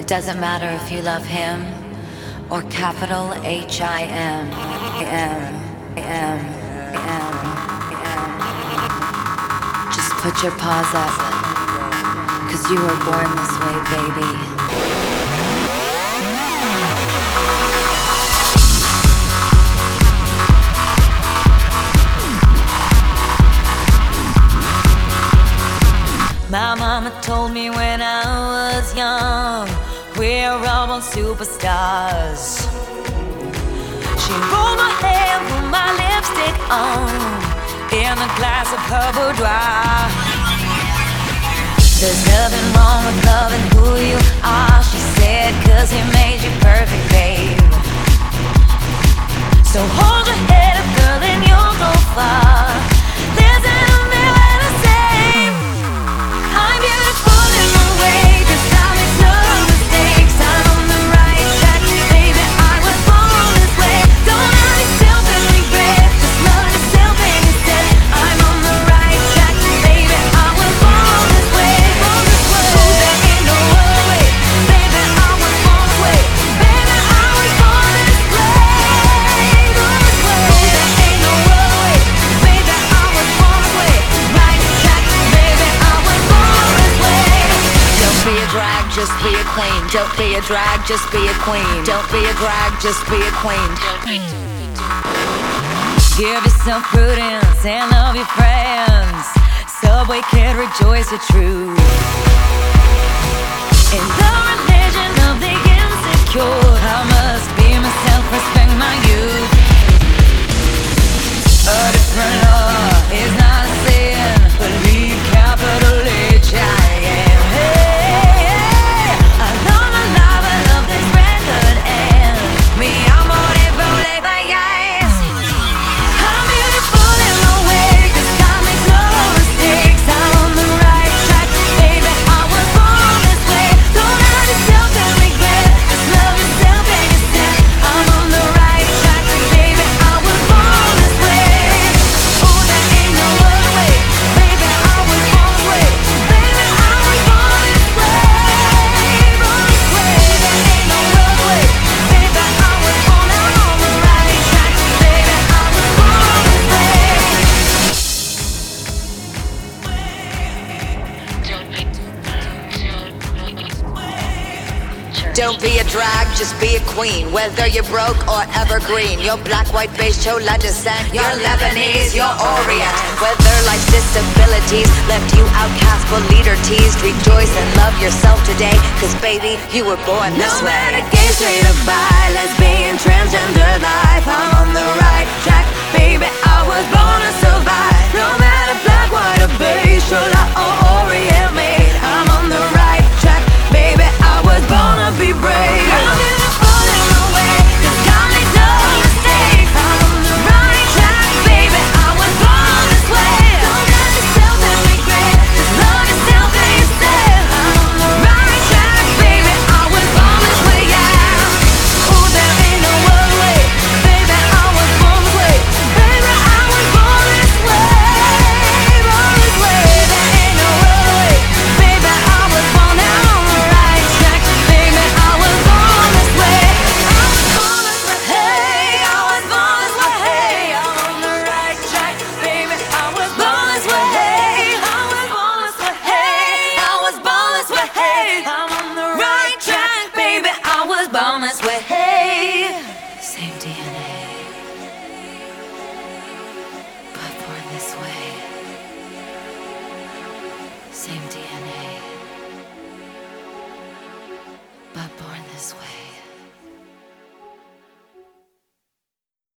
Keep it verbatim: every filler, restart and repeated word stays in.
It doesn't matter if you love him or capital H I M. M, M, M, M. Just put your paws up, 'cause you were born this way, baby. My mama told me when I was young, we're all born superstars. She rolled my hair, put my lipstick on, in a glass of her boudoir. There's nothing wrong with loving who you are, she said, 'cause he made you perfect, babe. So hold your head up, girl, and you'll go far. Listen to me when I say I'm beautiful in my way, 'cause I make no mistakes. I'm on the right track, baby, I was born this way. Don't hurt yourself and regret, just love yourself and instead. I'm on the right track, baby, I was born this way, born this way. Ooh, there ain't no other way, baby, I was born this way. Baby, I was born this way, born this way. Ooh, there ain't no other way, baby, I was born this way. Right track, baby, I was born this way. Don't be a drag, just be a queen. Don't be a drag, just be a queen. Don't be a drag, just be a queen. Give yourself prudence and love your friends. Subway kid, rejoice your truth. In the religion of the insecure, I must be myself, respect my youth. A different law is not a sin. Believe capital H I M. Hey, hey. I love my life, I love this record, and me, I'm on it, rolling by eyes. I'm beautiful in my way, 'cause I make no mistakes. I'm on the right track, baby, I was born this way. Don't hurt yourself and regret, just love yourself and instead. I'm on the right track, baby, I was born this way. Ooh, there ain't no other way, baby, I was born this way. Baby, I was born this way, born this way. There ain't no other way, baby, I was born. I'm on the right track, baby, I was born this way. Don't be a drag, just be a queen. Whether you're broke or evergreen, you're black, white, beige, chola descent, you're Lebanese, you're Orient. Whether life's disabilities left you outcast but leader teased, rejoice and love yourself today, 'cause baby, you were born this way. No matter gay, straight or bi, lesbian, transgender life, I'm on the right track, baby, I was born to survive. No matter black, white or beige, chola or Orient made, I'm on the right track, baby, I was born to be brave. I'm beautiful in my way, 'cause God made no mistakes. I'm on the right track, baby, I was born this way. Don't hurt yourself and regret, just love yourself and instead. I'm on the right track, baby, I was born this way, yeah. Ooh, there ain't no other way, baby, I was born this way. Baby, I was born this way, born this way. There ain't no other way, baby, I was born. I'm on the right track, baby, I was born this way. I was born this way, hey, I was born this way, hey. I'm on the right track, baby, I was born this way, hey. I was born this way, hey. I was born this way, hey. I'm on the right track, baby, I was born this way, hey. Same D N A, but born this way. Same D N A, but born this way.